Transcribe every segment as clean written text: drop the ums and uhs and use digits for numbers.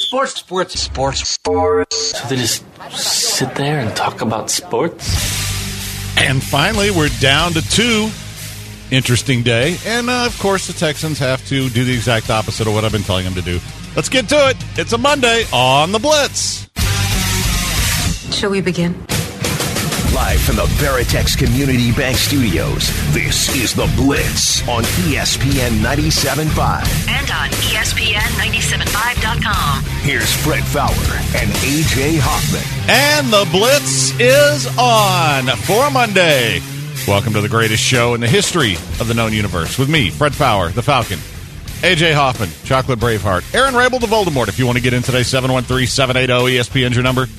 Sports. So they just sit there and talk about sports? And finally, we're down to 2. Interesting day. And, of course, the Texans have to do the exact opposite of what I've been telling them to do. Let's get to it. It's a Monday on the Blitz. Shall we begin? Live from the Veritex Community Bank Studios, this is The Blitz on ESPN 97.5. And on ESPN975.com. Here's Fred Fowler and A.J. Hoffman. And The Blitz is on for a Monday. Welcome to the greatest show in the history of the known universe with me, Fred Fowler, the Falcon. A.J. Hoffman, Chocolate Braveheart. Aaron Rabel, the Voldemort. If you want to get in today, 713-780-ESPN's your number.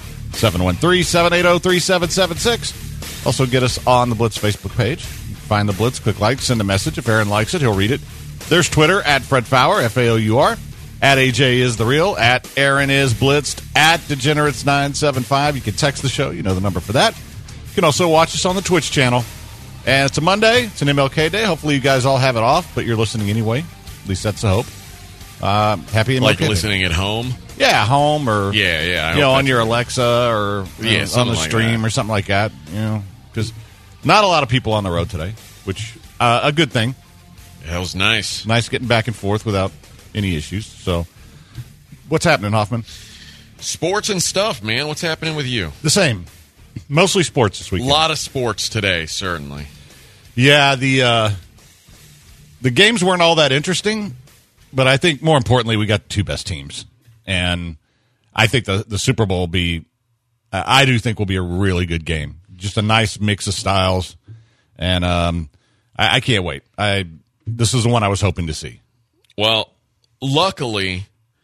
713-780-3776. Also get us on the Blitz Facebook page. Find the Blitz, click like, send a message. If Aaron likes it, he'll read it. There's Twitter, at Fred Fowler, F-A-O-U-R. At AJ is the real. At Aaron is blitzed. At Degenerates975. You can text the show. You know the number for that. You can also watch us on the Twitch channel. And it's a Monday. It's an MLK Day. Hopefully you guys all have it off, but you're listening anyway. At least that's the hope. Happy MLK Day. Listening at home? Yeah, home or on your Alexa or on the stream or something like that. Because not a lot of people on the road today, which a good thing. That was nice. Nice getting back and forth without any issues. So, what's happening, Hoffman? Sports and stuff, man. What's happening with you? The same. Mostly sports this weekend. A lot of sports today, certainly. Yeah, the games weren't all that interesting, but I think more importantly, we got the 2 best teams. And I think the Super Bowl will be, I do think will be a really good game. Just a nice mix of styles. And I can't wait. This is the one I was hoping to see. Well, luckily,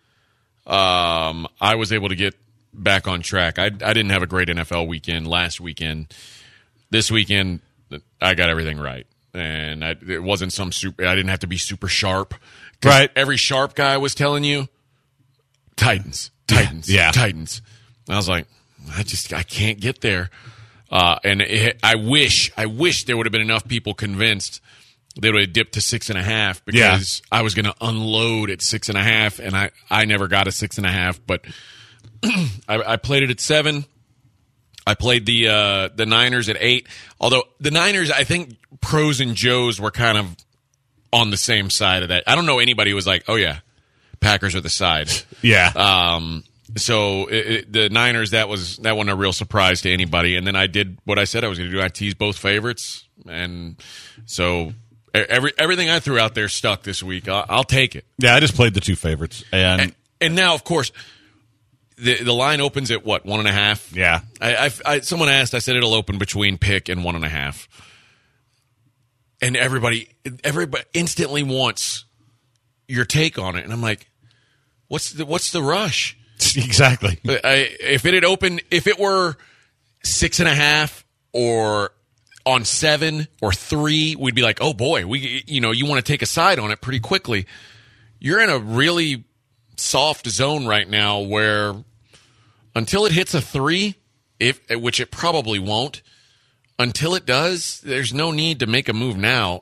I was able to get back on track. I didn't have a great NFL weekend last weekend. This weekend, I got everything right. And it wasn't some super, I didn't have to be super sharp. Right. Every sharp guy was telling you, Titans. Yeah. Titans. And I was like, I can't get there. And I wish there would have been enough people convinced they would have dipped to 6.5 because I was going to unload at 6.5, and I never got a 6.5. But I played it at 7. I played the Niners at 8. Although the Niners, I think pros and Joes were kind of on the same side of that. I don't know anybody who was like, oh yeah, Packers are the side. Yeah. So the Niners, that wasn't a real surprise to anybody. And then I did what I said I was going to do. I teased both favorites, and so everything I threw out there stuck this week. I'll take it. Yeah, I just played the 2 favorites, and now, of course, the line opens at what, 1.5? Yeah. Someone asked. I said it'll open between pick and 1.5, and everybody instantly wants your take on it, and I'm like, what's the rush? Exactly. If it were 6.5 or on 7 or 3, we'd be like, oh boy, you want to take a side on it pretty quickly. You're in a really soft zone right now where until it hits a 3, which it probably won't, until it does, there's no need to make a move now.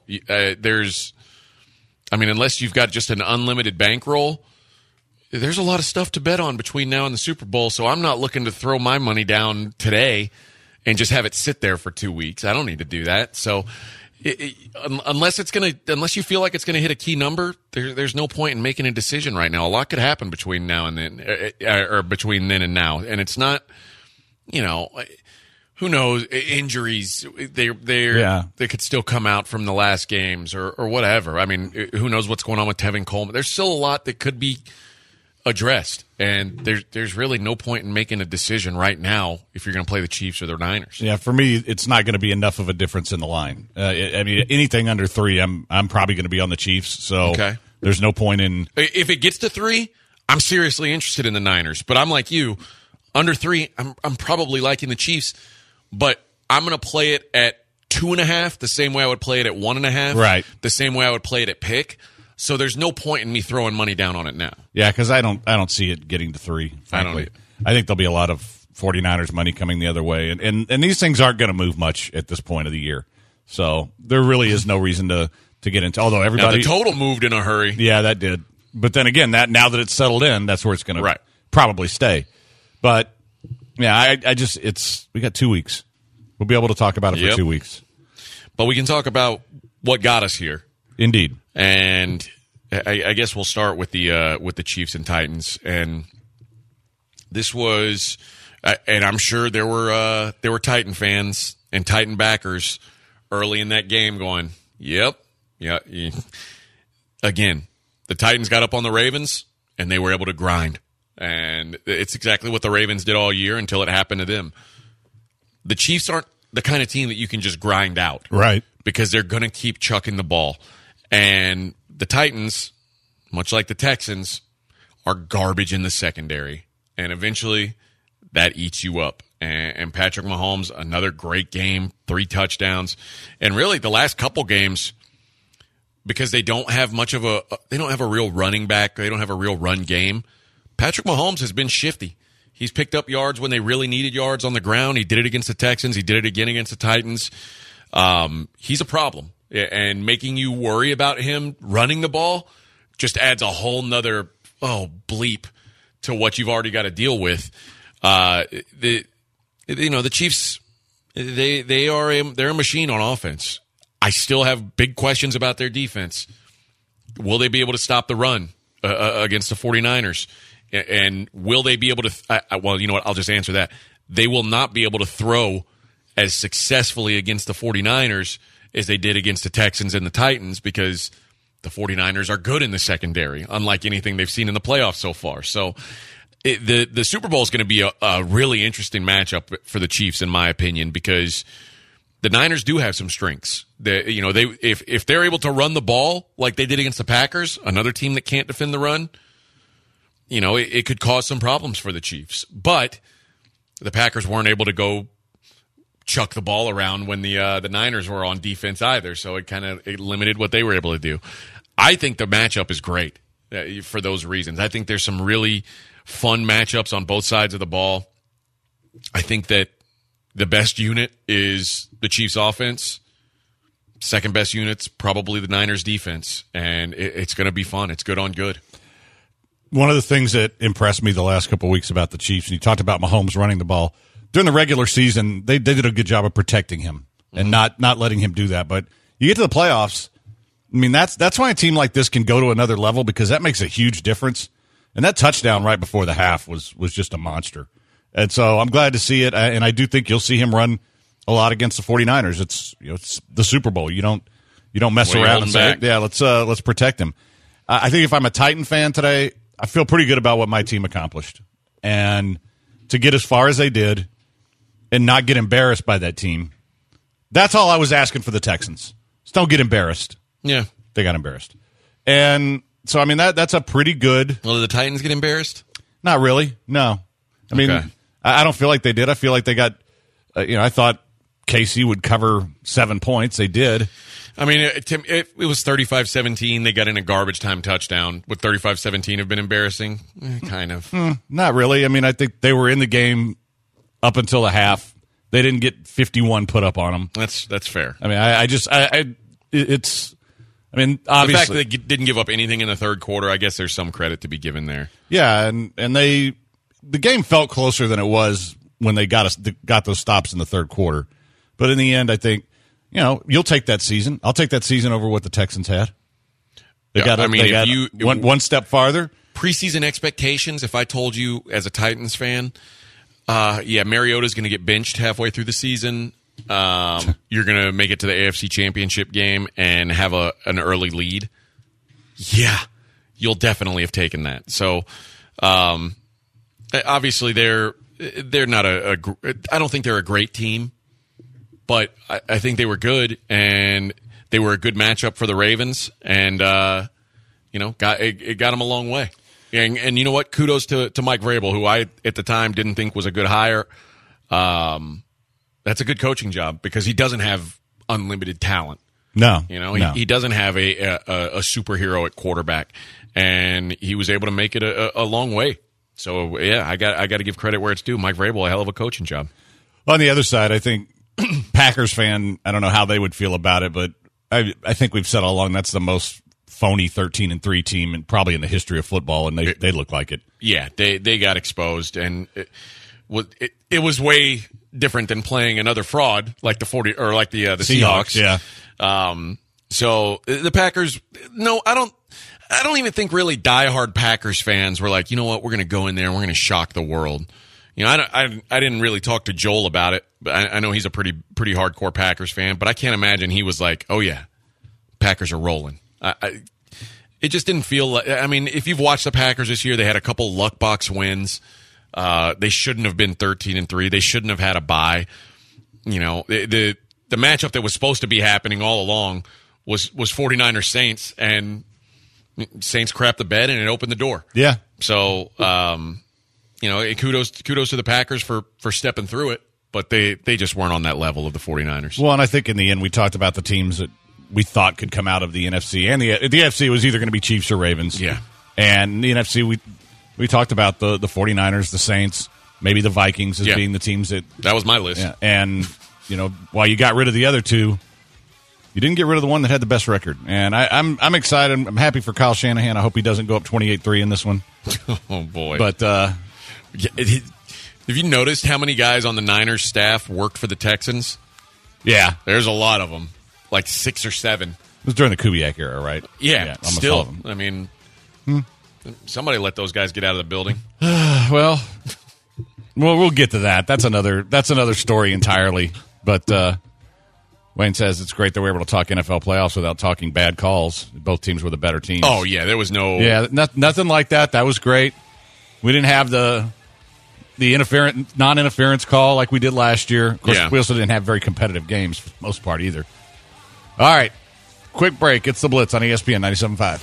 Unless you've got just an unlimited bankroll, there's a lot of stuff to bet on between now and the Super Bowl, so I'm not looking to throw my money down today and just have it sit there for 2 weeks. I don't need to do that. So unless you feel like it's going to hit a key number, there's no point in making a decision right now. A lot could happen between now and then, or between then and now, and it's not, who knows, injuries, they could still come out from the last games or whatever. I mean, who knows what's going on with Tevin Coleman. There's still a lot that could be addressed, and there's really no point in making a decision right now if you're going to play the Chiefs or the Niners. Yeah, for me, it's not going to be enough of a difference in the line. Anything under 3, I'm probably going to be on the Chiefs, so there's no point in... If it gets to 3, I'm seriously interested in the Niners, but I'm like you, under 3, I'm probably liking the Chiefs, but I'm going to play it at 2.5 the same way I would play it at 1.5, right? The same way I would play it at pick. So there's no point in me throwing money down on it now. Yeah, because I don't see it getting to 3, frankly. I think there'll be a lot of 49ers money coming the other way. And these things aren't going to move much at this point of the year. So there really is no reason to get into, although everybody... Now the total moved in a hurry. Yeah, that did. But then again, now that it's settled in, that's where it's going to probably stay. But yeah, we got 2 weeks. We'll be able to talk about it for 2 weeks. But we can talk about what got us here. Indeed. And I guess we'll start with the Chiefs and Titans. And this was, and I'm sure there were Titan fans and Titan backers early in that game going, yep, yeah. Again, the Titans got up on the Ravens and they were able to grind. And it's exactly what the Ravens did all year until it happened to them. The Chiefs aren't the kind of team that you can just grind out. Right. Because they're going to keep chucking the ball. And the Titans, much like the Texans, are garbage in the secondary. And eventually, that eats you up. And Patrick Mahomes, another great game, 3 touchdowns. And really, the last couple games, because they don't have a real running back, they don't have a real run game, Patrick Mahomes has been shifty. He's picked up yards when they really needed yards on the ground. He did it against the Texans. He did it again against the Titans. He's a problem. And making you worry about him running the ball just adds a whole nother, bleep to what you've already got to deal with. The Chiefs, they're a machine on offense. I still have big questions about their defense. Will they be able to stop the run against the 49ers? And will they be able to well, you know what? I'll just answer that. They will not be able to throw as successfully against the 49ers as they did against the Texans and the Titans because the 49ers are good in the secondary, unlike anything they've seen in the playoffs so far. So the Super Bowl is going to be a really interesting matchup for the Chiefs, in my opinion, because the Niners do have some strengths. If they're able to run the ball like they did against the Packers, another team that can't defend the run, it could cause some problems for the Chiefs. But the Packers weren't able to go chuck the ball around when the Niners were on defense either, so it limited what they were able to do. I think the matchup is great for those reasons. I think there's some really fun matchups on both sides of the ball. I think that the best unit is the Chiefs' offense. Second best unit's probably the Niners' defense, and it's going to be fun. It's good on good. One of the things that impressed me the last couple of weeks about the Chiefs, and you talked about Mahomes running the ball, during the regular season, they did a good job of protecting him and not letting him do that. But you get to the playoffs, I mean, that's why a team like this can go to another level because that makes a huge difference. And that touchdown right before the half was just a monster. And so I'm glad to see it, and I do think you'll see him run a lot against the 49ers. It's the Super Bowl. You don't mess around and say, yeah, let's protect him. I think if I'm a Titan fan today, I feel pretty good about what my team accomplished. And to get as far as they did and not get embarrassed by that team, that's all I was asking for the Texans. Just don't get embarrassed. Yeah. They got embarrassed. And so, I mean, that's a pretty good... Well, did the Titans get embarrassed? Not really, no. I mean, I don't feel like they did. I feel like they got... I thought KC would cover 7 points. They did. I mean, it was 35-17. They got in a garbage time touchdown. Would 35-17 have been embarrassing? Kind of. Not really. I mean, I think they were in the game up until the half. They didn't get 51 put up on them. That's fair. I mean, it's... I mean, obviously... The fact that they didn't give up anything in the third quarter, I guess there's some credit to be given there. Yeah, and the game felt closer than it was when they got those stops in the third quarter. But in the end, I think, you'll take that season. I'll take that season over what the Texans had. They got one step farther. Preseason expectations, if I told you as a Titans fan, Mariota's going to get benched halfway through the season. You're going to make it to the AFC Championship game and have an early lead. Yeah, you'll definitely have taken that. So, obviously they're not I don't think they're a great team, but I think they were good and they were a good matchup for the Ravens and, it got them a long way. And you know what? Kudos to Mike Vrabel, who I, at the time, didn't think was a good hire. That's a good coaching job because he doesn't have unlimited talent. No. He doesn't have a superhero at quarterback, and he was able to make it a long way. So, yeah, I got to give credit where it's due. Mike Vrabel, a hell of a coaching job. On the other side, I think Packers fan, I don't know how they would feel about it, but I think we've said all along that's the most phony 13-3 team and probably in the history of football, and they look like it. Yeah, they got exposed, and it was way different than playing another fraud like the Seahawks. Yeah. So the Packers, no, I don't even think really diehard Packers fans were like, you know what, we're going to go in there and we're going to shock the world. You know, I didn't really talk to Joel about it, but I know he's a pretty hardcore Packers fan, but I can't imagine he was like, oh yeah, Packers are rolling. It just didn't feel like, I mean, if you've watched the Packers this year, they had a couple luck box wins. They shouldn't have been 13-3. They shouldn't have had a bye. You know, the matchup that was supposed to be happening all along was 49ers Saints, and Saints crapped the bed and it opened the door. Yeah. So, you know, kudos to the Packers for stepping through it, but they just weren't on that level of the 49ers. Well, and I think in the end we talked about the teams that we thought could come out of the NFC, and the NFC was either going to be Chiefs or Ravens. Yeah. And the NFC, we talked about the 49ers, the Saints, maybe the Vikings as being the teams that was my list. Yeah, and you know, while you got rid of the other two, you didn't get rid of the one that had the best record. And I'm excited. I'm happy for Kyle Shanahan. I hope he doesn't go up 28-3 in this one. Oh boy. But have you noticed how many guys on the Niners staff worked for the Texans? Yeah, there's a lot of them. Like 6 or 7. It was during the Kubiak era, right? Yeah, still. I mean, somebody let those guys get out of the building. Well, we'll get to that. That's another story entirely. But Wayne says it's great that we're able to talk NFL playoffs without talking bad calls. Both teams were the better teams. Oh yeah, there was no. Yeah, nothing like that. That was great. We didn't have the non-interference call like we did last year. Of course, we also didn't have very competitive games for the most part either. All right, quick break. It's the Blitz on ESPN 97.5.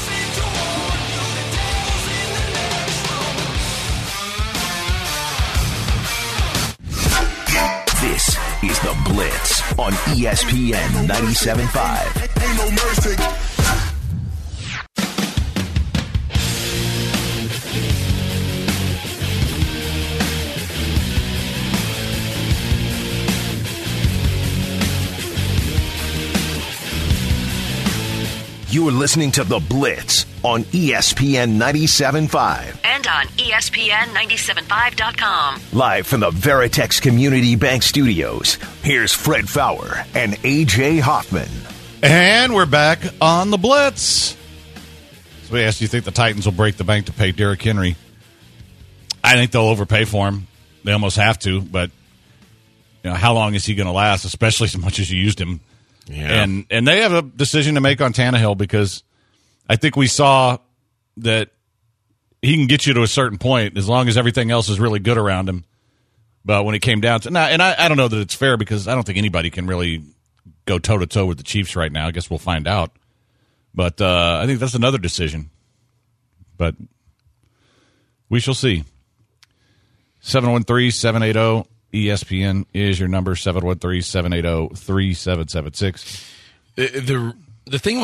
This is the Blitz on ESPN 97.5. Ain't no mercy. You are listening to The Blitz on ESPN 97.5. And on ESPN975.com. Live from the Veritex Community Bank Studios, here's Fred Faour and A.J. Hoffman. And we're back on The Blitz. So we asked, do you think the Titans will break the bank to pay Derrick Henry? I think they'll overpay for him. They almost have to, but you know, how long is he going to last, especially as much as you used him? Yeah. And they have a decision to make on Tannehill, because I think we saw that he can get you to a certain point as long as everything else is really good around him. But when it came down to I don't know that it's fair, because I don't think anybody can really go toe-to-toe with the Chiefs right now. I guess we'll find out. But I think that's another decision. But we shall see. 713-780 ESPN is your number, 713-780-3776. The thing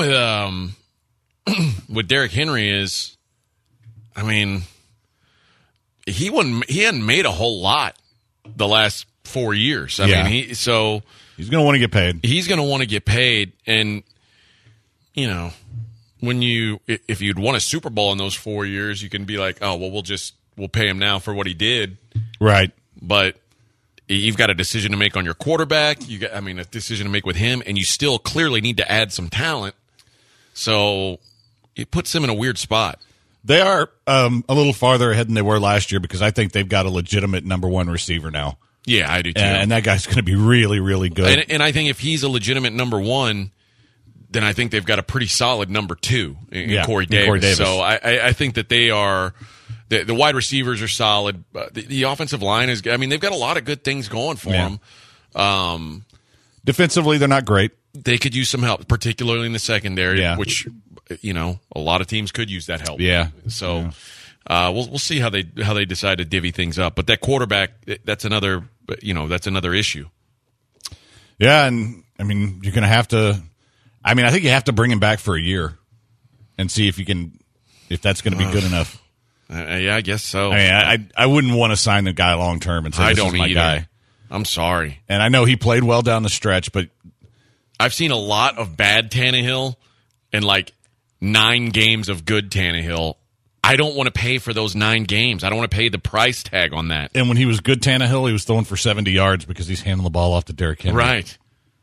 with Derrick Henry is, I mean, he hadn't made a whole lot the last 4 years. I mean, he's going to want to get paid. He's going to want to get paid, and you know, if you'd won a Super Bowl in those 4 years, you can be like, oh well, we'll pay him now for what he did, right? But you've got a decision to make on your quarterback. A decision to make with him, and you still clearly need to add some talent. So it puts him in a weird spot. They are a little farther ahead than they were last year, because I think they've got a legitimate number one receiver now. Yeah, I do too. And that guy's going to be really, really good. And I think if he's a legitimate number one, then I think they've got a pretty solid number two in Corey Davis. So I think that they are. The wide receivers are solid. The offensive line is. I mean, they've got a lot of good things going for them. Defensively, they're not great. They could use some help, particularly in the secondary, which a lot of teams could use that help. Yeah. So we'll see how they decide to divvy things up. But that quarterback, that's another issue. Yeah, and I mean, you're going to have to. I mean, I think you have to bring him back for a year and see if that's going to be good enough. Yeah, I guess so. I mean, I wouldn't want to sign the guy long term and say, this is my guy. I'm sorry. And I know he played well down the stretch, but I've seen a lot of bad Tannehill, and like 9 games of good Tannehill, I don't want to pay for those 9 games. I don't want to pay the price tag on that. And when he was good Tannehill, he was throwing for 70 yards because he's handing the ball off to Derrick Henry. Right.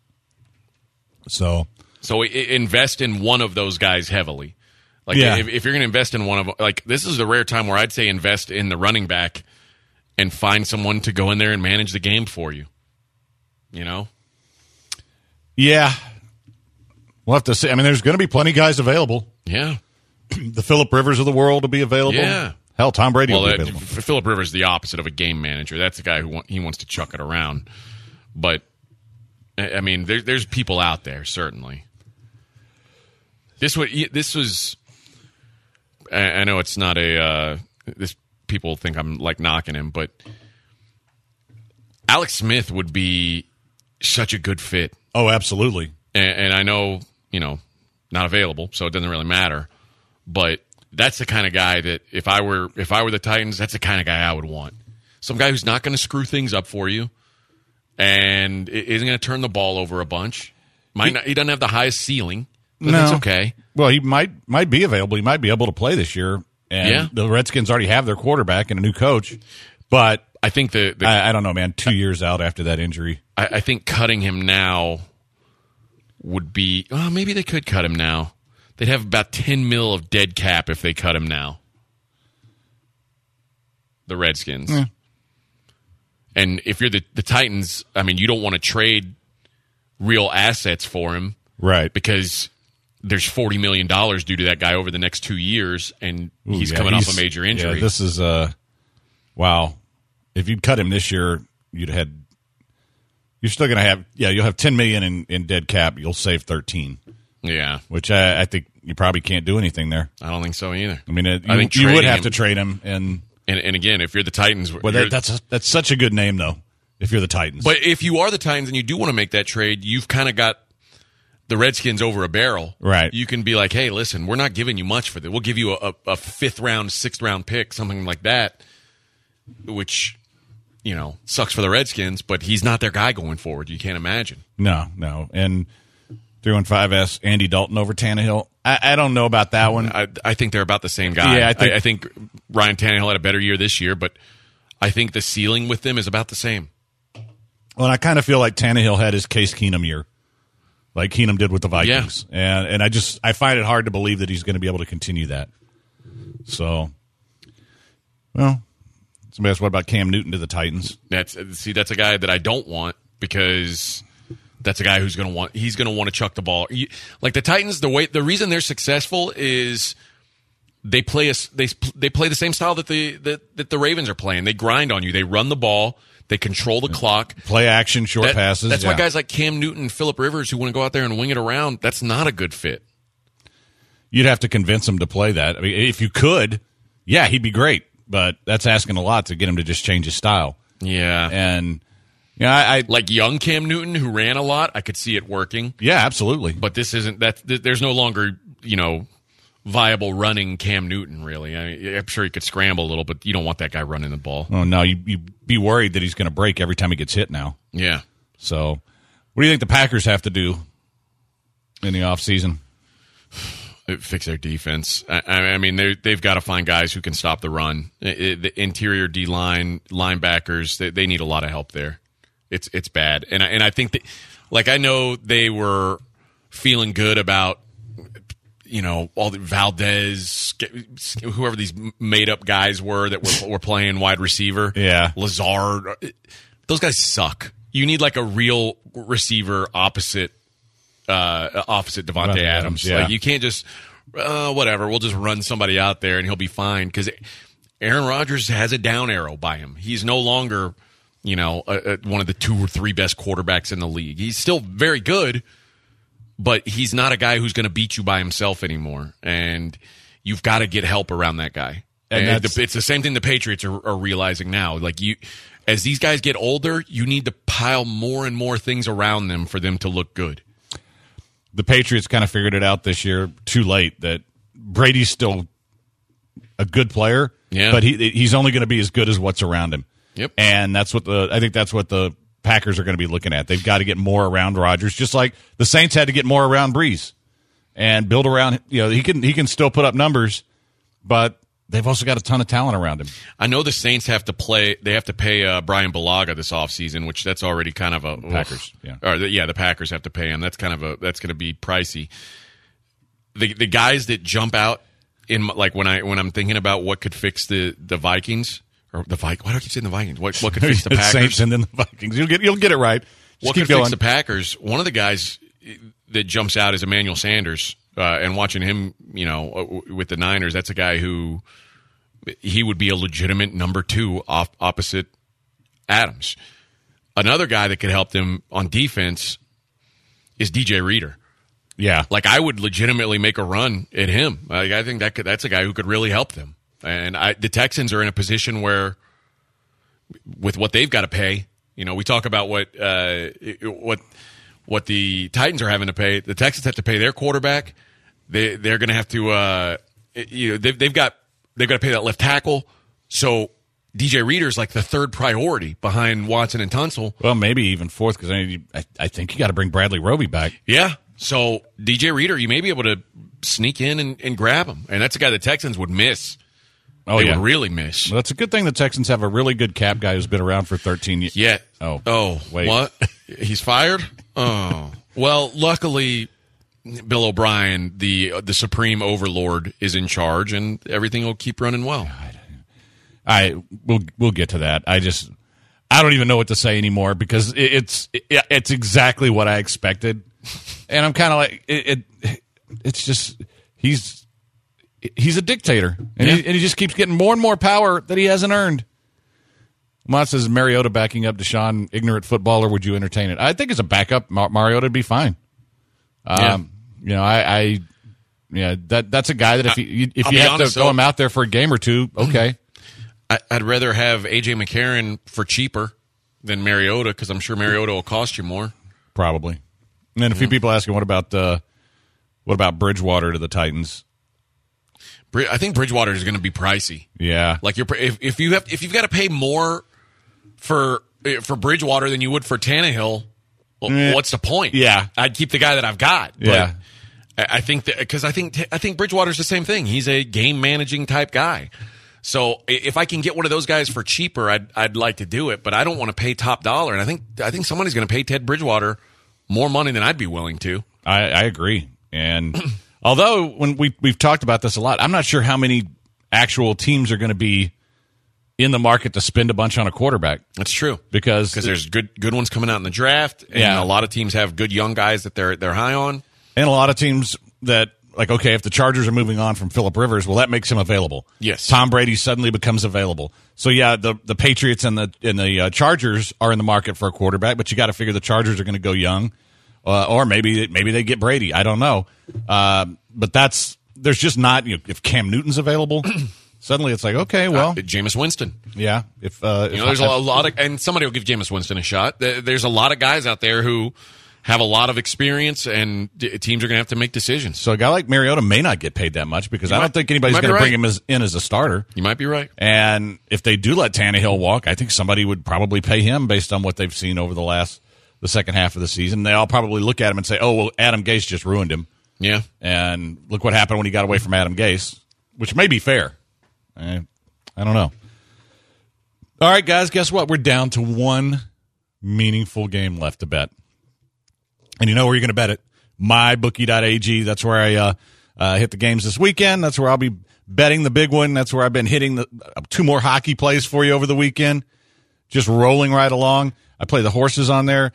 So invest in one of those guys heavily. Like if you're going to invest in one of them, like this is the rare time where I'd say invest in the running back and find someone to go in there and manage the game for you. You know? Yeah. We'll have to see. I mean, there's going to be plenty of guys available. Yeah. The Phillip Rivers of the world will be available. Yeah. Hell, Tom Brady will be available. Phillip Rivers is the opposite of a game manager. That's a guy who he wants to chuck it around. But, I mean, there's people out there, certainly. This was I know it's not this people think I'm like knocking him, but Alex Smith would be such a good fit. Oh, absolutely. And I know, not available, so it doesn't really matter. But that's the kind of guy that if I were the Titans, that's the kind of guy I would want. Some guy who's not going to screw things up for you and isn't going to turn the ball over a bunch. He doesn't have the highest ceiling, but that's okay. Well, he might be available. He might be able to play this year. And the Redskins already have their quarterback and a new coach. But I think I don't know, man. 2 years out after that injury. I think cutting him now would be maybe they could cut him now. They'd have about $10 million of dead cap if they cut him now. The Redskins. Yeah. And if you're the Titans, I mean, you don't want to trade real assets for him. Right. Because there's $40 million due to that guy over the next 2 years, and he's coming off a major injury. Yeah, this is wow. If you'd cut him this year, you're still going to have you'll have $10 million in dead cap. You'll save 13. Yeah, which I think you probably can't do anything there. I don't think so either. I mean, you would have to trade him, and again, if you're the Titans, that's such a good name though. If you're the Titans, but if you are the Titans and you do want to make that trade, you've kind of got the Redskins over a barrel. Right. You can be like, hey, listen, we're not giving you much for this. We'll give you a 5th round, 6th round pick, something like that, which, sucks for the Redskins, but he's not their guy going forward. You can't imagine. No. And 315S, Andy Dalton over Tannehill. I don't know about that one. I think they're about the same guy. Yeah, I think Ryan Tannehill had a better year this year, but I think the ceiling with them is about the same. Well, and I kind of feel like Tannehill had his Case Keenum year. Like Keenum did with the Vikings. Yeah. And I find it hard to believe that he's going to be able to continue that. So, well, somebody asked, what about Cam Newton to the Titans? That's a guy that I don't want because that's a guy he's going to want to chuck the ball. Like the Titans, the reason they're successful is they play the same style that the Ravens are playing. They grind on you. They run the ball. They control the clock. Play action, short passes. That's why guys like Cam Newton and Phillip Rivers who want to go out there and wing it around, that's not a good fit. You'd have to convince him to play that. I mean, if you could, he'd be great. But that's asking a lot to get him to just change his style. Yeah. And, I like young Cam Newton who ran a lot, I could see it working. Yeah, absolutely. But this isn't that. There's no longer, viable running Cam Newton, really. I'm sure he could scramble a little, but you don't want that guy running the ball. Oh, no, you'd be worried that he's going to break every time he gets hit now. Yeah. So, what do you think the Packers have to do in the offseason? Fix their defense. I mean, they've got to find guys who can stop the run. The interior D-line, linebackers, they need a lot of help there. It's bad. And I think that, like, I know they were feeling good about all the Valdez, whoever these made-up guys were that were playing wide receiver. Yeah. Lazard. Those guys suck. You need, like, a real receiver opposite Devontae Adams. Yeah. Like, you can't just, whatever, we'll just run somebody out there and he'll be fine. Because Aaron Rodgers has a down arrow by him. He's no longer, one of the 2 or 3 best quarterbacks in the league. He's still very good, but he's not a guy who's going to beat you by himself anymore. And you've got to get help around that guy. And it's the same thing the Patriots are realizing now. Like, as these guys get older, you need to pile more and more things around them for them to look good. The Patriots kind of figured it out this year too late that Brady's still a good player, but he's only going to be as good as what's around him. Yep. And I think that's what the Packers are going to be looking at. They've got to get more around Rodgers, just like the Saints had to get more around Breeze. and build around. He can still put up numbers, but they've also got a ton of talent around him. I know the Saints have to pay Brian Bulaga this offseason, which that's already kind of a Packers. The Packers have to pay him. That's going to be pricey. The guys that jump out in like when I'm thinking about what could fix the Vikings or the Vikings. Why do I keep saying the Vikings? What could fix the Packers? Saints and then the Vikings. You'll get it right. What could fix the Packers? One of the guys that jumps out is Emmanuel Sanders, and watching him, with the Niners, that's a guy who he would be a legitimate number 2 opposite Adams. Another guy that could help them on defense is DJ Reader. Yeah, like I would legitimately make a run at him. I think that's a guy who could really help them. And the Texans are in a position where, with what they've got to pay, we talk about what the Titans are having to pay. The Texans have to pay their quarterback. They're going to have to, they've got to pay that left tackle. So DJ Reader's like the 3rd priority behind Watson and Tunsil. Well, maybe even 4th because I think you got to bring Bradley Roby back. Yeah. So DJ Reader, you may be able to sneak in and grab him, and that's a guy the Texans would miss. They would really miss. Well, that's a good thing the Texans have a really good cap guy who's been around for 13 years. Yeah. Oh, wait. What? He's fired? Oh. Well, luckily, Bill O'Brien, the supreme overlord, is in charge, and everything will keep running well. We'll get to that. I don't even know what to say anymore because it's exactly what I expected. And I'm kind of like it's just he's a dictator, and he just keeps getting more and more power that he hasn't earned. Mott says, Mariota backing up Deshaun, ignorant footballer. Would you entertain it? I think as a backup, Mariota would be fine. That's a guy that if you have to throw him out there for a game or two, okay. I'd rather have A.J. McCarron for cheaper than Mariota because I'm sure Mariota will cost you more. Probably. And then a few people asking, what about Bridgewater to the Titans? I think Bridgewater is going to be pricey. Yeah, like if you've got to pay more for Bridgewater than you would for Tannehill, what's the point? Yeah, I'd keep the guy that I've got. Yeah, but I think because I think Bridgewater's the same thing. He's a game managing type guy. So if I can get one of those guys for cheaper, I'd like to do it. But I don't want to pay top dollar. And I think somebody's going to pay Ted Bridgewater more money than I'd be willing to. I agree. And although when we've talked about this a lot, I'm not sure how many actual teams are going to be in the market to spend a bunch on a quarterback. That's true because there's good ones coming out in the draft, and a lot of teams have good young guys that they're high on, and a lot of teams that if the Chargers are moving on from Phillip Rivers, well, that makes him available. Yes, Tom Brady suddenly becomes available. So the Patriots and the Chargers are in the market for a quarterback, but you got to figure the Chargers are going to go young. Or maybe they get Brady. I don't know. But there's just not. If Cam Newton's available, suddenly it's like, okay, well, Jameis Winston. Yeah. There's a lot of, and somebody will give Jameis Winston a shot. There's a lot of guys out there who have a lot of experience, and teams are going to have to make decisions. So a guy like Mariota may not get paid that much because I don't think anybody's going to bring him in as a starter. You might be right. And if they do let Tannehill walk, I think somebody would probably pay him based on what they've seen over the second half of the season. They all probably look at him and say, oh, well, Adam Gase just ruined him. Yeah. And look what happened when he got away from Adam Gase, which may be fair. I don't know. All right, guys, guess what? We're down to one meaningful game left to bet. And you know where you're going to bet it? MyBookie.ag. That's where I hit the games this weekend. That's where I'll be betting the big one. That's where I've been hitting the 2 more hockey plays for you over the weekend. Just rolling right along. I play the horses on there.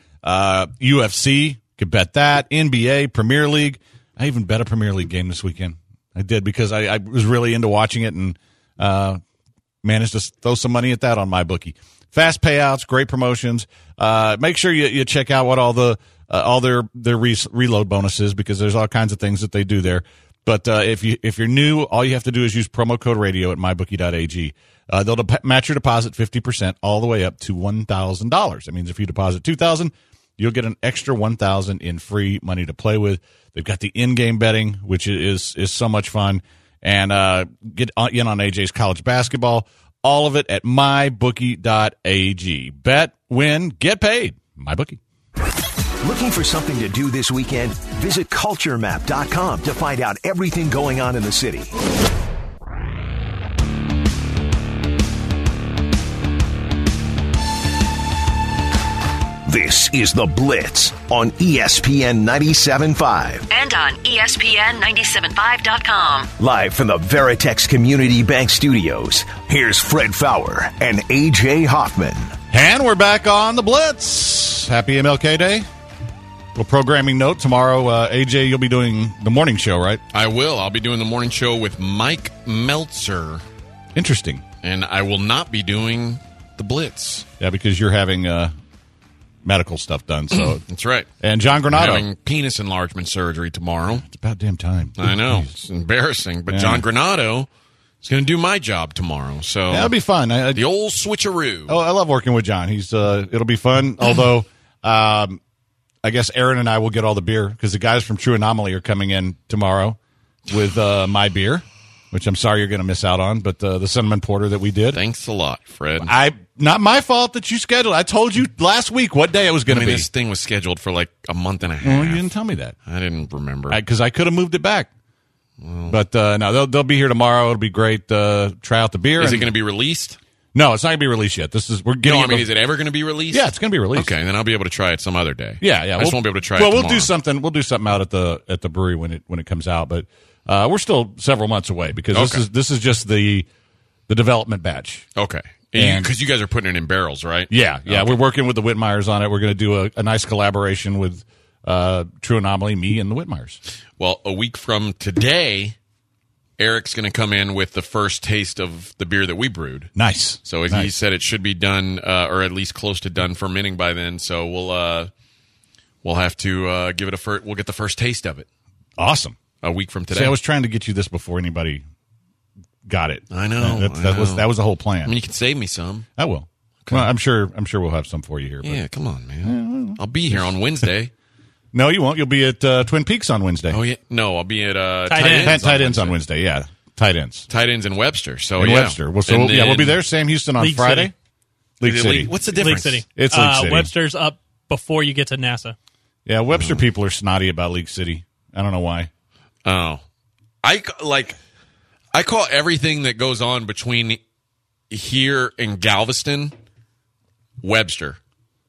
UFC, could bet that. NBA, Premier League. I even bet a Premier League game this weekend. I did because I was really into watching it and managed to throw some money at that on MyBookie. Fast payouts, great promotions. Make sure you check out what all their reload bonuses, because there's all kinds of things that they do there. But if you're new, all you have to do is use promo code radio at mybookie.ag. They'll match your deposit 50% all the way up to $1,000. That means if you deposit $2,000, you'll get an extra $1,000 in free money to play with. They've got the in-game betting, which is so much fun, and get in on AJ's college basketball. All of it at mybookie.ag. Bet, win, get paid. MyBookie. Looking for something to do this weekend? Visit culturemap.com to find out everything going on in the city. This is The Blitz on ESPN 97.5. And on ESPN975.com. Live from the Veritex Community Bank Studios, here's Fred Fowler and A.J. Hoffman. And we're back on The Blitz. Happy MLK Day. Little programming note. Tomorrow, AJ, you'll be doing the morning show, right? I will. I'll be doing the morning show with Mike Meltzer. Interesting. And I will not be doing the Blitz. Yeah, because you're having medical stuff done. So that's right. And John Granado. I'm having penis enlargement surgery tomorrow. It's about damn time. I know. It's embarrassing. But John Granado is going to do my job tomorrow. So that'll be fun. The old switcheroo. Oh, I love working with John. He's it'll be fun. Although I guess Aaron and I will get all the beer because the guys from True Anomaly are coming in tomorrow with my beer, which I'm sorry you're going to miss out on, but the cinnamon porter that we did. Thanks a lot, Fred. Not my fault that you scheduled. I told you last week what day it was going to be. This thing was scheduled for like a month and a half. Well, you didn't tell me that. I didn't remember. Because I could have moved it back. Well, but no, they'll be here tomorrow. It'll be great. Try out the beer. Is it going to be released? No, it's not going to be released yet. We're getting. No, I mean, is it ever going to be released? Yeah, it's going to be released. Okay, then I'll be able to try it some other day. Yeah. I just won't be able to try it tomorrow. We'll do something out at the brewery when it comes out. But we're still several months away because this is just the development batch. Okay. Because you guys are putting it in barrels, right? Yeah. Okay. We're working with the Whitmires on it. We're going to do a nice collaboration with True Anomaly, me, and the Whitmires. Well, a week from today, Eric's going to come in with the first taste of the beer that we brewed. Nice. So he said it should be done, or at least close to done fermenting by then. So we'll have to give it we'll get the first taste of it. Awesome. A week from today. See, I was trying to get you this before anybody got it. I know. That was the whole plan. I mean, you can save me some. I will. Okay. Well, I'm sure we'll have some for you here. Yeah, come on, man. I'll be here on Wednesday. No, you won't. You'll be at Twin Peaks on Wednesday. Oh yeah. No, I'll be at Tight Ends on Wednesday. Yeah, Tight Ends. Tight Ends in Webster. So Webster. Well, so we'll be there. Sam Houston on League Friday. City. League City. What's the difference? League City. It's League City. Webster's up before you get to NASA. Yeah, Webster people are snotty about League City. I don't know why. Oh, I call everything that goes on between here and Galveston Webster.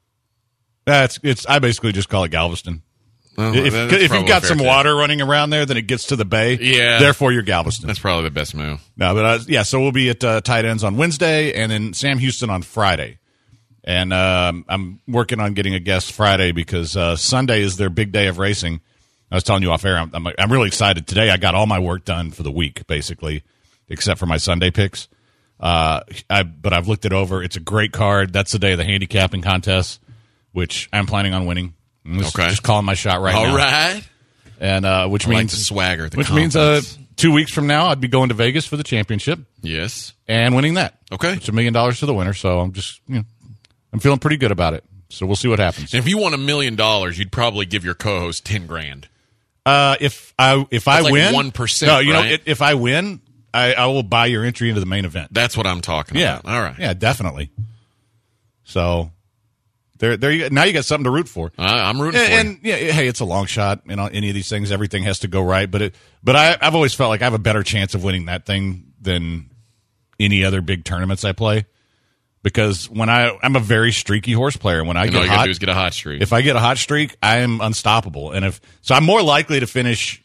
I basically just call it Galveston. Well, if you've got some water running around there, then it gets to the bay. Yeah. Therefore, you're Galveston. That's probably the best move. No, but so we'll be at Tight Ends on Wednesday, and then Sam Houston on Friday. And I'm working on getting a guest Friday because Sunday is their big day of racing. I was telling you off air, I'm really excited. Today I got all my work done for the week, basically, except for my Sunday picks. But I've looked it over. It's a great card. That's the day of the handicapping contest, which I'm planning on winning. Just calling my shot right now. All right. And which means the swagger. Which means 2 weeks from now I'd be going to Vegas for the championship. Yes. And winning that. Okay. It's $1 million to the winner. So I'm just I'm feeling pretty good about it. So we'll see what happens. And if you won $1 million, you'd probably give your co-host $10,000. If I win, 1%. No, right? if I win, I will buy your entry into the main event. That's what I'm talking about. All right. Yeah, definitely. So there you go. Now you got something to root for. I'm rooting for and you. Yeah, hey, it's a long shot. Any of these things, everything has to go right. But I've always felt like I have a better chance of winning that thing than any other big tournaments I play. Because when I'm a very streaky horse player. When I get all you hot, gotta do is get a hot streak. If I get a hot streak, I am unstoppable. And so I'm more likely to finish.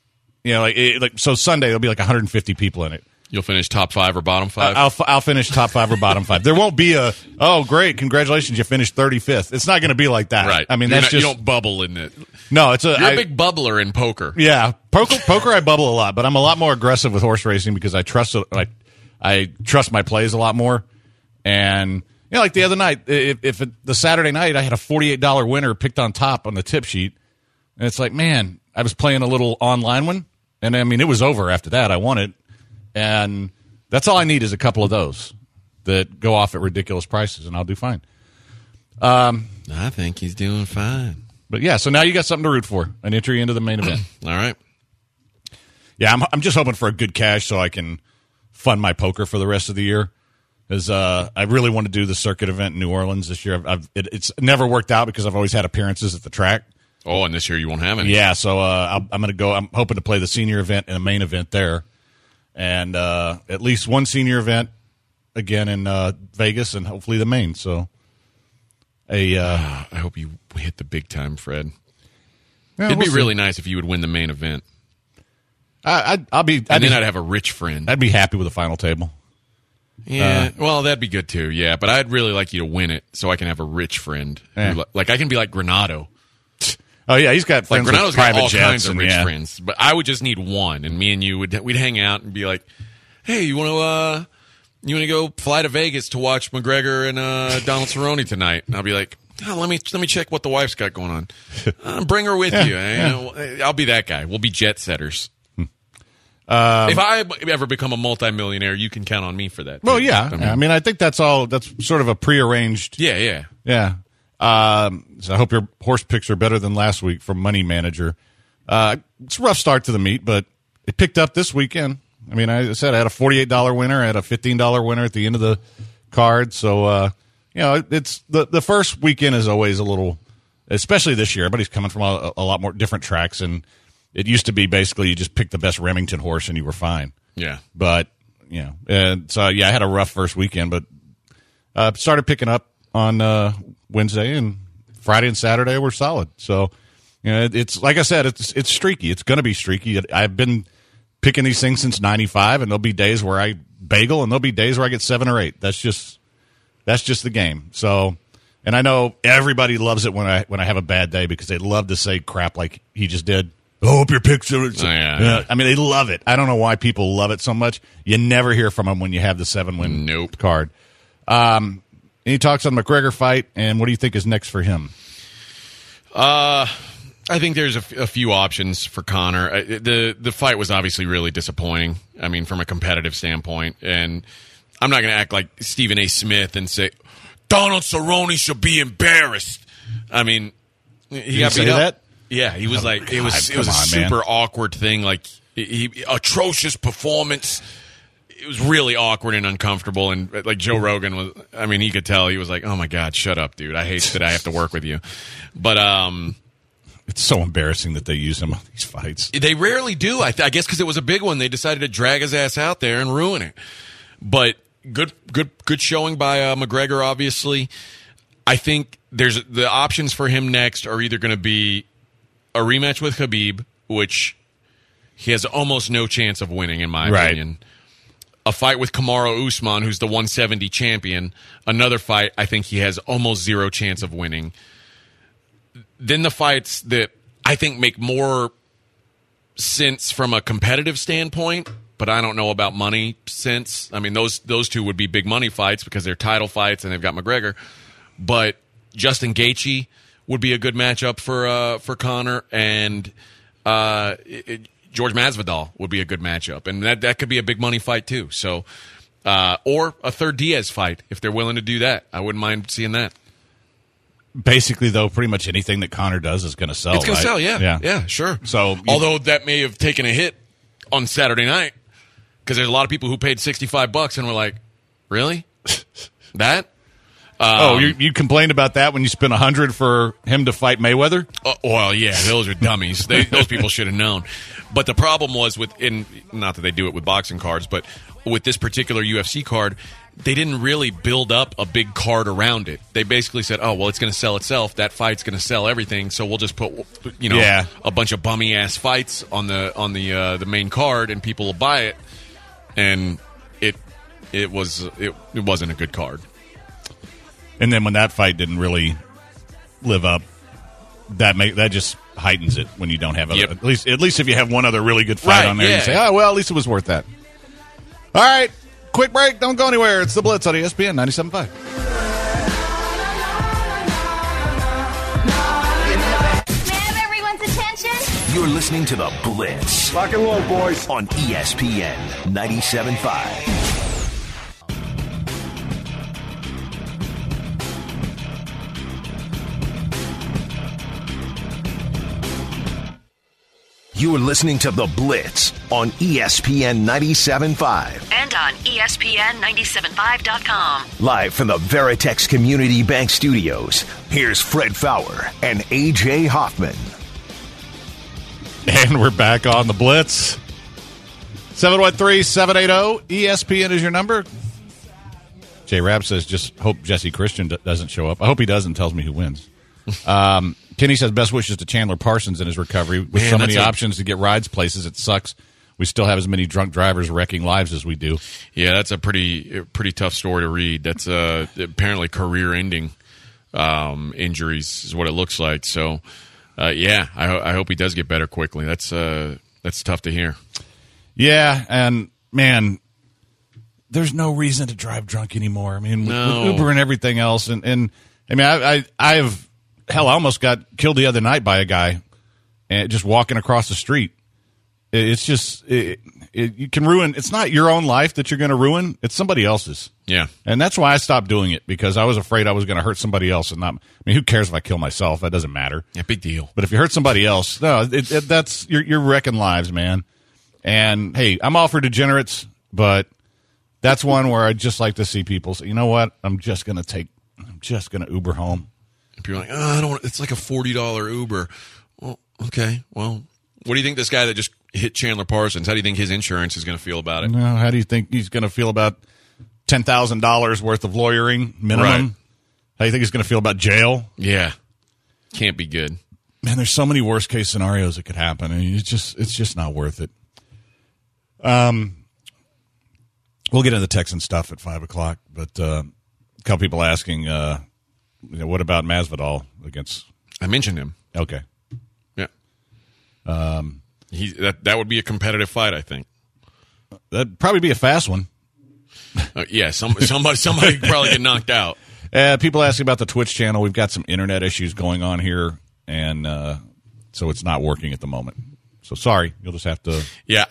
So Sunday there'll be like 150 people in it. You'll finish top 5 or bottom 5. I'll finish top 5 or bottom 5. There won't be great, congratulations, you finished 35th. It's not going to be like that. Right. I mean, you don't bubble in it. No, you're a big bubbler in poker. Yeah, poker I bubble a lot, but I'm a lot more aggressive with horse racing because I trust my plays a lot more. And like the other night, the Saturday night I had a $48 winner picked on top on the tip sheet, and it's like, man, I was playing a little online one, and I mean it was over after that. I won it, and that's all I need is a couple of those that go off at ridiculous prices, and I'll do fine. I think he's doing fine. But yeah, so now you got something to root for, an entry into the main event. All right. Yeah, I'm just hoping for a good cash so I can fund my poker for the rest of the year. Because I really want to do the circuit event in New Orleans this year. It's never worked out because I've always had appearances at the track. Oh, and this year you won't have any. Yeah, so I'm going to go. I'm hoping to play the senior event and the main event there, and at least one senior event again in Vegas, and hopefully the main. So, I hope you hit the big time, Fred. Yeah, It'd we'll be see. really nice if you would win the main event, I'll be. and then I'd have a rich friend. I'd be happy with the final table. Yeah, well, that'd be good too. Yeah, but I'd really like you to win it so I can have a rich friend. Yeah. Like I can be like Granado. Oh yeah, he's got friends Like Granado's with got private all jets kinds of and rich yeah. friends, but I would just need one, and me and you we'd hang out and be like, "Hey, you want to go fly to Vegas to watch McGregor and Donald Cerrone tonight?" And I'll be like, "Oh, let me check what the wife's got going on. Bring her with you. I'll be that guy. We'll be jet setters." If I ever become a multimillionaire, you can count on me for that. Well, too. yeah. I mean, I think that's all. That's sort of a prearranged. Yeah. Yeah. So I hope your horse picks are better than last week from Money Manager. It's a rough start to the meet, but it picked up this weekend. I mean, I said I had a $48 winner, I had a $15 winner at the end of the card. So, it's the first weekend is always a little, especially this year. Everybody's coming from a lot more different tracks, and it used to be basically you just picked the best Remington horse and you were fine. Yeah. But, and so, I had a rough first weekend, but started picking up on Wednesday, and Friday and Saturday were solid. So, it's like I said, it's streaky. It's going to be streaky. I've been picking these things since '95, and there'll be days where I bagel, and there'll be days where I get 7 or 8. That's just the game. So, and I know everybody loves it when I have a bad day because they love to say crap like he just did. I hope your picks are. Yeah. I mean, they love it. I don't know why people love it so much. You never hear from them when you have the 7-win card. Any talks on the McGregor fight, and what do you think is next for him? I think there's a few options for Conor. The fight was obviously really disappointing. I mean, from a competitive standpoint, and I'm not going to act like Stephen A. Smith and say Donald Cerrone should be embarrassed. I mean, he got beat up. That? Yeah, he was like, God, it was a super awkward thing. Like, atrocious performance. It was really awkward and uncomfortable. And like Joe Rogan was, I mean, he could tell he was like, "Oh my God, shut up, dude. I hate that I have to work with you." But it's so embarrassing that they use him on these fights. they rarely do. I guess because it was a big one, they decided to drag his ass out there and ruin it. But good showing by McGregor. Obviously, I think there's the options for him next are either going to be a rematch with Khabib, which he has almost no chance of winning, in my opinion. A fight with Kamaru Usman, who's the 170 champion. Another fight I think he has almost zero chance of winning. Then the fights that I think make more sense from a competitive standpoint, but I don't know about money sense. I mean, those two would be big money fights because they're title fights and they've got McGregor. But Justin Gaethje would be a good matchup for Conor, and George Masvidal would be a good matchup, and that could be a big money fight too. So, or a third Diaz fight if they're willing to do that. I wouldn't mind seeing that. Basically, though, pretty much anything that Conor does is going to sell. It's going right? to sell, yeah, sure. So, although that may have taken a hit on Saturday night because there's a lot of people who paid $65 and were like, "Really, that?" You complained about that when you spent $100 for him to fight Mayweather? Well, yeah, those are dummies. Those people should have known. But the problem was not that they do it with boxing cards, but with this particular UFC card, they didn't really build up a big card around it. They basically said, "Oh, well, it's going to sell itself. That fight's going to sell everything, so we'll just put a bunch of bummy ass fights on the main card, and people will buy it." And it wasn't a good card. And then when that fight didn't really live up, that just heightens it when you don't have at least if you have one other really good fight on there, you say, "Oh, well, at least it was worth that." All right, quick break. Don't go anywhere. It's the Blitz on ESPN 97.5. Have everyone's attention? You're listening to the Blitz. Rock and roll, boys. On ESPN 97.5. You're listening to The Blitz on ESPN 97.5. And on ESPN 97.5.com. Live from the Veritex Community Bank Studios, here's Fred Fowler and A.J. Hoffman. And we're back on the Blitz. 713-780-ESPN is your number. J. Rabb says, just hope Jesse Christian doesn't show up. I hope he does and tells me who wins. Kenny says, best wishes to Chandler Parsons in his recovery. With so many options to get rides places, it sucks. We still have as many drunk drivers wrecking lives as we do. Yeah, that's a pretty tough story to read. That's apparently career-ending injuries is what it looks like. So, yeah, I hope he does get better quickly. That's tough to hear. Yeah, and, man, there's no reason to drive drunk anymore. I mean, with Uber and everything else. And I mean, I've I almost got killed the other night by a guy and just walking across the street. It's just you can ruin. It's not your own life that you're going to ruin. It's somebody else's. Yeah, and that's why I stopped doing it, because I was afraid I was going to hurt somebody else. And not. I mean, who cares if I kill myself? That doesn't matter. Yeah, big deal. But if you hurt somebody else, no, that's you're wrecking lives, man. And hey, I'm all for degenerates, but that's one where I'd just like to see people say, you know what? I'm just going to Uber home. If you're like, I don't want, it's like a $40 Uber. Well, okay. Well, what do you think this guy that just hit Chandler Parsons, how do you think his insurance is going to feel about it? No, how do you think he's going to feel about $10,000 worth of lawyering minimum? Right. How do you think he's going to feel about jail? Yeah. Can't be good. Man, there's so many worst case scenarios that could happen. I mean, it's just not worth it. We'll get into the Texan stuff at 5 o'clock, but a couple people asking, what about Masvidal against? I mentioned him. Okay. Yeah. That would be a competitive fight, I think. That'd probably be a fast one. Yeah, somebody probably get knocked out. People asking about the Twitch channel. We've got some internet issues going on here, and so it's not working at the moment. So sorry, you'll just have to. Yeah,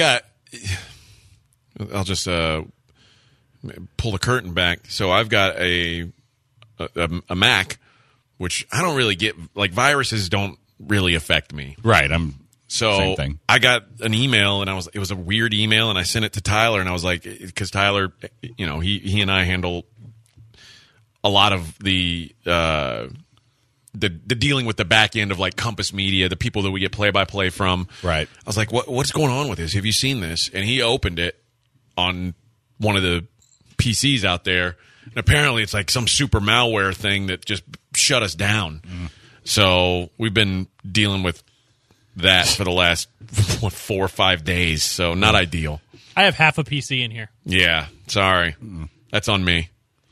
I'll just pull the curtain back. So I've got a Mac, which I don't really get. Like, viruses don't really affect me. Right. Same thing. I got an email, and it was a weird email, and I sent it to Tyler, and I was like, because Tyler, he and I handle a lot of the dealing with the back end of like Compass Media, the people that we get play-by-play from. Right. I was like, what's going on with this? Have you seen this? And he opened it on one of the PCs out there, and apparently it's like some super malware thing that just shut us down. So we've been dealing with that for the last 4 or 5 days, so not ideal. I have half a PC in here. Yeah, sorry. That's on me.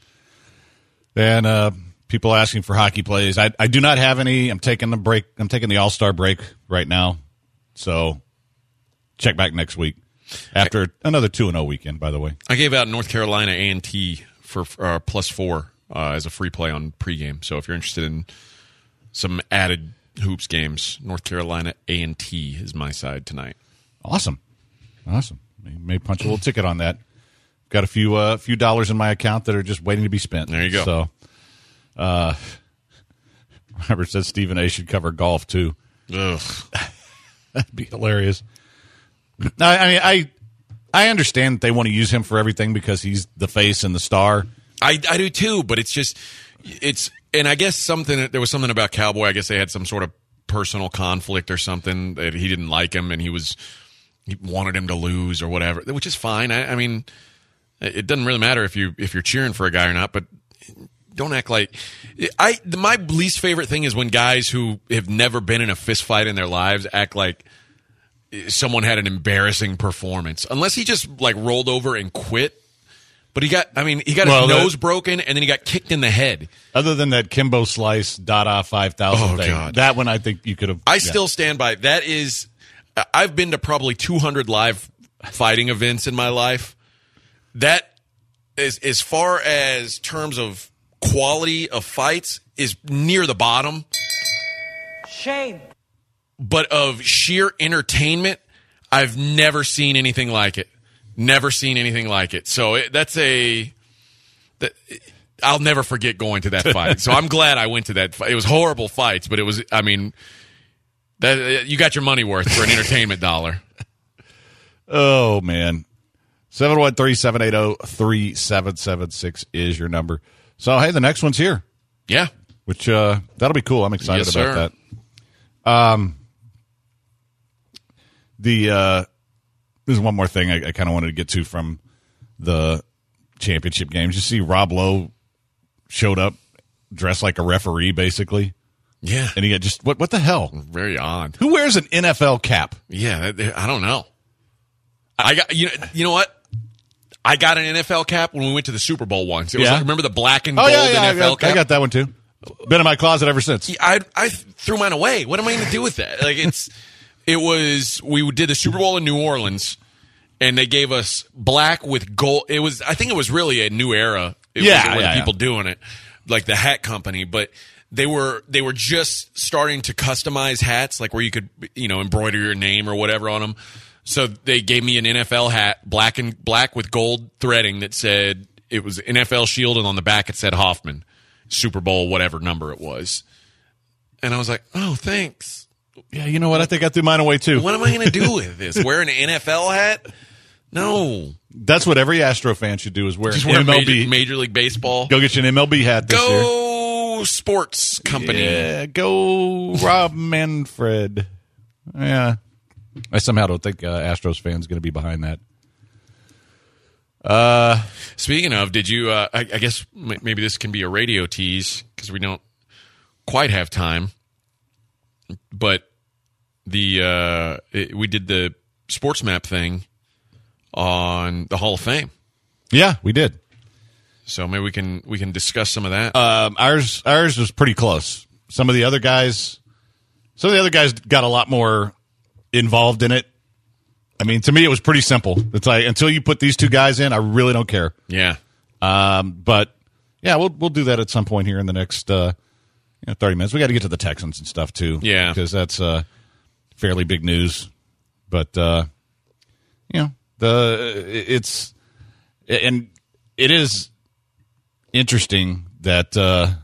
And people asking for hockey plays. I do not have any. I'm taking the break. I'm taking the All-Star break right now, so check back next week. After another 2-0 weekend, by the way. I gave out North Carolina A&T for +4 as a free play on pregame. So if you're interested in some added hoops games, North Carolina A&T is my side tonight. Awesome. You may punch a little ticket on that. Got a few dollars in my account that are just waiting to be spent. There you go. So, Robert says Stephen A. should cover golf too. Ugh. That'd be hilarious. I mean, I understand that they want to use him for everything because he's the face and the star. I do too, but and I guess there was something about Cowboy. I guess they had some sort of personal conflict or something that he didn't like him and he wanted him to lose or whatever, which is fine. I mean, it doesn't really matter if you're cheering for a guy or not, but don't act like my least favorite thing is when guys who have never been in a fist fight in their lives act like someone had an embarrassing performance, unless he just like rolled over and quit. But he got his nose broken and then he got kicked in the head. Other than that Kimbo Slice Dada 5000 thing, God. That one I think you could have. I still stand by that. I've been to probably 200 live fighting events in my life. That is, as far as terms of quality of fights, is near the bottom. Shame. But of sheer entertainment, I've never seen anything like it. Never seen anything like it. So I'll never forget going to that fight. So I'm glad I went to that fight. It was horrible fights, but it was, I mean, You got your money worth for an entertainment dollar. Oh, man. 713-780-3776 is your number. So, hey, the next one's here. Yeah. Which, that'll be cool. I'm excited about that. There's one more thing I kind of wanted to get to from the championship games. You see Rob Lowe showed up dressed like a referee, basically. Yeah. And he got just, what the hell? Very odd. Who wears an NFL cap? Yeah, I don't know. I got you know what? I got an NFL cap when we went to the Super Bowl once. It was like, remember the black and gold NFL cap? I got that one too. Been in my closet ever since. I threw mine away. What am I going to do with that? Like we did the Super Bowl in New Orleans, and they gave us black with gold. I think it was really a new era. People doing it, like the hat company, but they were just starting to customize hats, like where you could embroider your name or whatever on them. So they gave me an NFL hat, black with gold threading that said it was NFL Shield, and on the back it said Hoffman, Super Bowl, whatever number it was. And I was like, oh, thanks. Yeah, you know what? I think I threw mine away too. What am I going to do with this? Wear an NFL hat? No. That's what every Astro fan should do, is wear Just an wear MLB. Major League Baseball. Go get you an MLB hat this year. Go sports company. Yeah, go Rob Manfred. Yeah. I somehow don't think Astros fans going to be behind that. Speaking of, did you? I guess maybe this can be a radio tease because we don't quite have time. But we did the Sports Map thing on the Hall of Fame. Yeah, we did. So maybe we can discuss some of that. Ours was pretty close. Some of the other guys got a lot more involved in it. I mean, to me, it was pretty simple. It's like, until you put these two guys in, I really don't care. Yeah. But yeah, we'll do that at some point here in the next 30 minutes. We got to get to the Texans and stuff too. Yeah, because that's fairly big news. But it is interesting that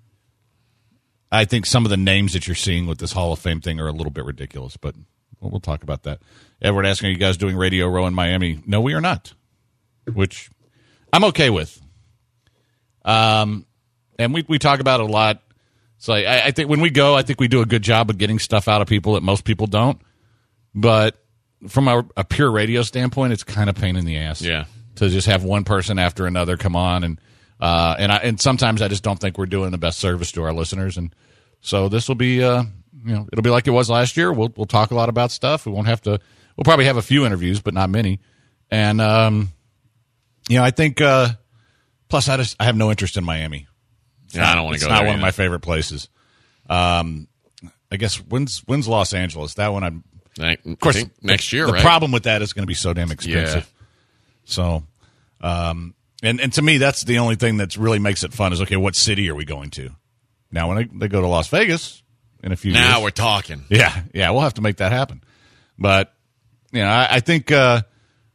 I think some of the names that you're seeing with this Hall of Fame thing are a little bit ridiculous, but we'll talk about that. Edward asking, are you guys doing Radio Row in Miami? No, we are not, which I'm okay with. And we talk about it a lot. So I think when we go, I think we do a good job of getting stuff out of people that most people don't. But from a pure radio standpoint, it's kind of pain in the ass. Yeah. To just have one person after another come on, and sometimes I just don't think we're doing the best service to our listeners. And so this will be, it'll be like it was last year. We'll talk a lot about stuff. We won't have to. We'll probably have a few interviews, but not many. And I think. Plus, I have no interest in Miami. I don't want to go there. It's not one of my favorite places. I guess when's Los Angeles? That one, of course, next year. The problem with that is going to be so damn expensive. Yeah. So, and to me, that's the only thing that really makes it fun is, okay, what city are we going to? Now, when they go to Las Vegas in a few years. Now we're talking. Yeah, we'll have to make that happen. But, I think, I'm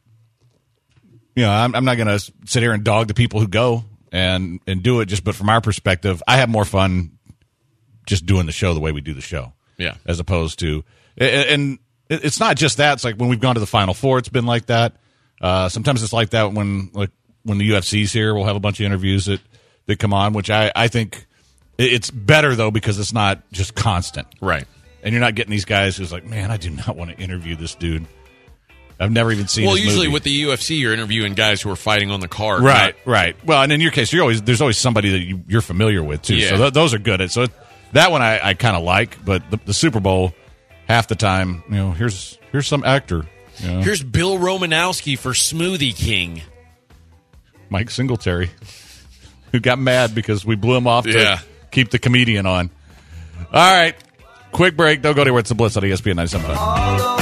not going to sit here and dog the people who go and do it just, but from our perspective, I have more fun just doing the show the way we do the show. Yeah. As opposed to, and it's not just that. It's like when we've gone to the Final Four, it's been like that. Sometimes it's like that when the UFC's here, we'll have a bunch of interviews that come on, which I think it's better though, because it's not just constant. Right. And you're not getting these guys who's like, man, I do not want to interview this dude. I've never even seen his usually movie. with the UFC, you're interviewing guys who are fighting on the card. Right. Well, and in your case, there's always somebody that you're familiar with, too. Yeah. So those are good. So that one I kind of like, but the Super Bowl, half the time, here's some actor. Here's Bill Romanowski for Smoothie King. Mike Singletary, who got mad because we blew him off to keep the comedian on. All right. Quick break. Don't go anywhere. It's the Blitz on ESPN 97.5.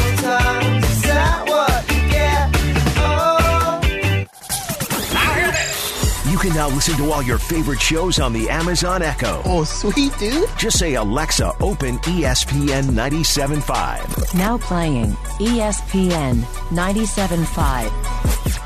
You can now listen to all your favorite shows on the Amazon Echo. Oh, sweet, dude. Just say, Alexa, open ESPN 97.5. Now playing ESPN 97.5.